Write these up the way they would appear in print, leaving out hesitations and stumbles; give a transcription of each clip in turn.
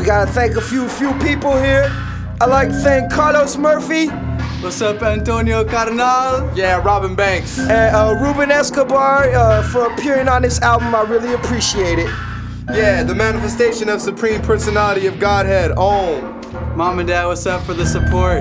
gotta thank a few people here. I'd like to thank Carlos Murphy. What's up, Antonio Carnal? Yeah, Robin Banks. And Ruben Escobar for appearing on this album. I really appreciate it. Yeah, the manifestation of Supreme Personality of Godhead, Om. Mom and Dad, what's up for the support?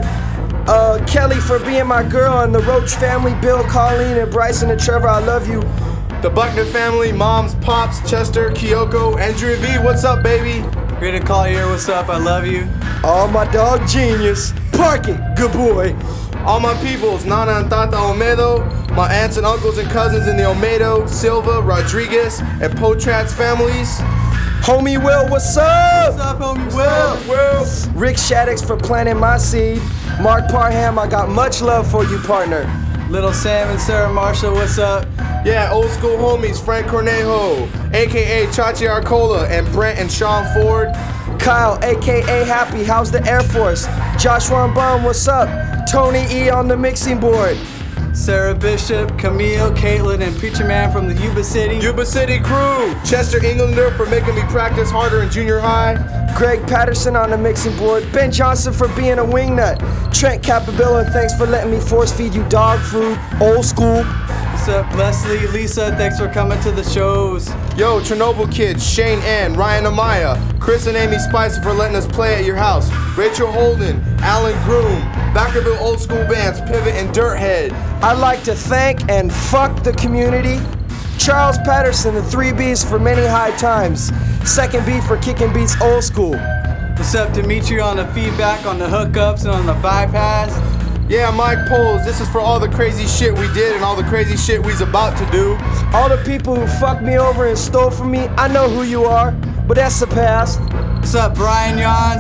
Kelly for being my girl, and the Roach family, Bill, Colleen, and Bryson and Trevor, I love you. The Buckner family, Moms, Pops, Chester, Kyoko, Andrea V, what's up, baby? Great to call here, what's up, I love you. All my dog Genius. Park it, good boy. All my peoples, Nana and Tata Olmedo, my aunts and uncles and cousins in the Olmedo, Silva, Rodriguez, and Potratz families. Homie Will, what's up? What's up, homie Will? Rick Shaddix for planting my seed. Mark Parham, I got much love for you, partner. Little Sam and Sarah Marshall, what's up? Yeah, old school homies, Frank Cornejo, aka Chachi Arcola, and Brent and Sean Ford. Kyle, aka Happy, how's the Air Force? Joshua Bum, what's up? Tony E on the mixing board. Sarah Bishop, Camille, Caitlin, and Preacher Man from the Yuba City. Yuba City crew. Chester Englander for making me practice harder in junior high. Greg Patterson on the mixing board. Ben Johnson for being a wingnut. Trent Capabilla, thanks for letting me force feed you dog food. Old school. What's up, Leslie, Lisa, thanks for coming to the shows. Yo, Chernobyl kids, Shane N, Ryan Amaya, Chris and Amy Spicer for letting us play at your house. Rachel Holden, Alan Groom, Vacaville old school bands, Pivot and Dirthead. I'd like to thank and fuck the community. Charles Patterson, the 3 Bs for many high times. Second B for kicking beats old school. What's up, Dimitri, on the feedback, on the hookups, and on the bypass? Yeah, Mike Poles, this is for all the crazy shit we did and all the crazy shit we's about to do. All the people who fucked me over and stole from me, I know who you are, but that's the past. What's up, Brian Jans?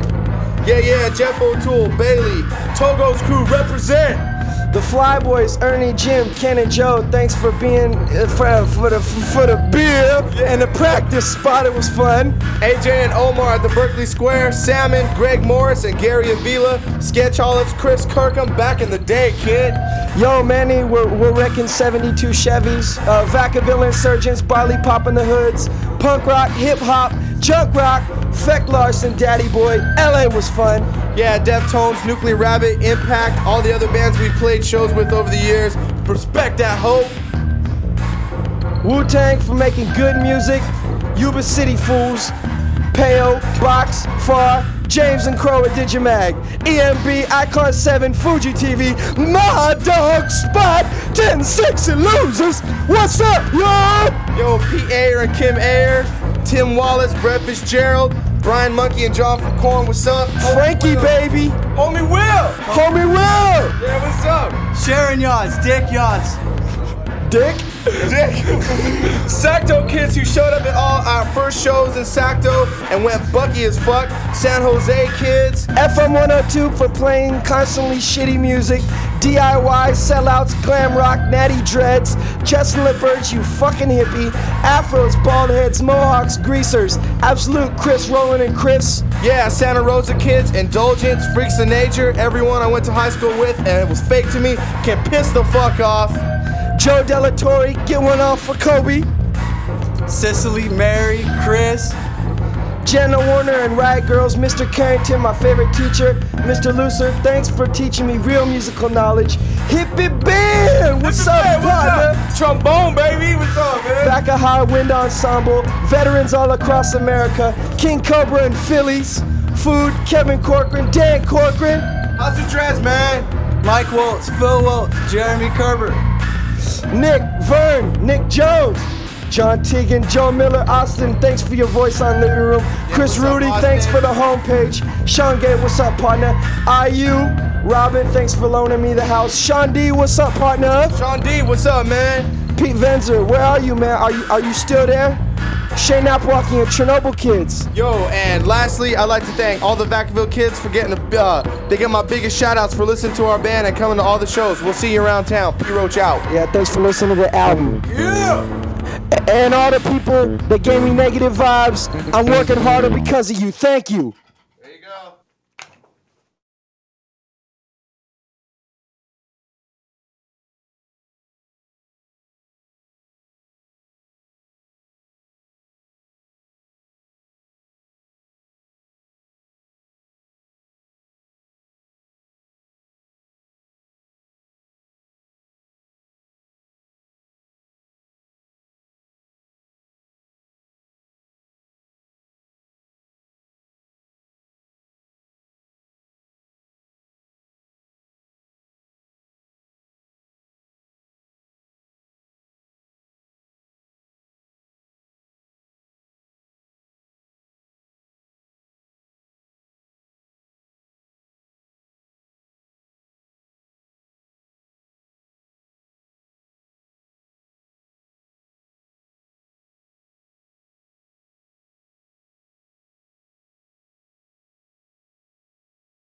Yeah, Jeff O'Toole, Bailey, Togo's crew, represent. The Flyboys, Ernie, Jim, Ken, and Joe, thanks for being for the beer and the practice spot. It was fun. AJ and Omar at the Berkeley Square, Salmon, Greg Morris, and Gary Avila, Sketch Olives, Chris Kirkham, back in the day, kid. Yo, Manny, we're wrecking 72 Chevys, Vacaville Insurgents, Barley Poppin' the Hoods, punk rock, hip hop, junk rock, Feck Larson, Daddy Boy. LA was fun. Yeah, Deftones, Nuclear Rabbit, Impact, all the other bands we played shows with over the years. Respect that hope. Wu-Tang for making good music. Yuba City Fools. Peo, Box, Far, James and Crow at Digimag. EMB, Icon 7, Fuji TV, My Dog Spot, 10 Sexy Losers. What's up, yo? Yo, Pete Ayer and Kim Ayer, Tim Wallace, Brett Fitzgerald, Brian Monkey and John from Korn, what's up? Frankie, baby. Homie Will! Homie Will! Yeah, what's up? Sharon Jans, Dick Jans. Dick? Sacto kids who showed up at all our first shows in Sacto and went bucky as fuck. San Jose kids. FM 102 for playing constantly shitty music. DIY, sellouts, glam rock, natty dreads, chestnut birds, you fucking hippie. Afros, bald heads, mohawks, greasers. Absolute Chris, Roland, and Chris. Yeah, Santa Rosa kids, Indulgence, Freaks of Nature, everyone I went to high school with and it was fake to me, can piss the fuck off. Joe Delatorre, get one off for Kobe. Cicely, Mary, Chris. Jenna Warner and Riot Girls, Mr. Carrington, my favorite teacher. Mr. Lucer, thanks for teaching me real musical knowledge. Hippie Band, what's up, partner? Trombone, baby, what's up, man? Back of High Wind Ensemble, veterans all across America. King Cobra and Phillies. Food, Kevin Corcoran, Dan Corcoran. How's the dress, man? Mike Waltz, Phil Waltz, Jeremy Kerber. Nick, Vern, Nick Jones, John Teagan, Joe Miller, Austin, thanks for your voice on Living Room. Chris what's up, Rudy, Austin? thanks for the homepage. Sean Gay, what's up, partner? IU, Robin, thanks for loaning me the house. Sean D, what's up, partner? Sean D, what's up, man? Pete Venzer, where are you, man? Are you still there? Shane Apwalkie and Chernobyl kids. Yo, and lastly, I'd like to thank all the Vacaville kids for getting they get my biggest shout outs for listening to our band and coming to all the shows. We'll see you around town. P-Roach out. Yeah, thanks for listening to the album. Yeah! And all the people that gave me negative vibes, I'm working harder because of you. Thank you.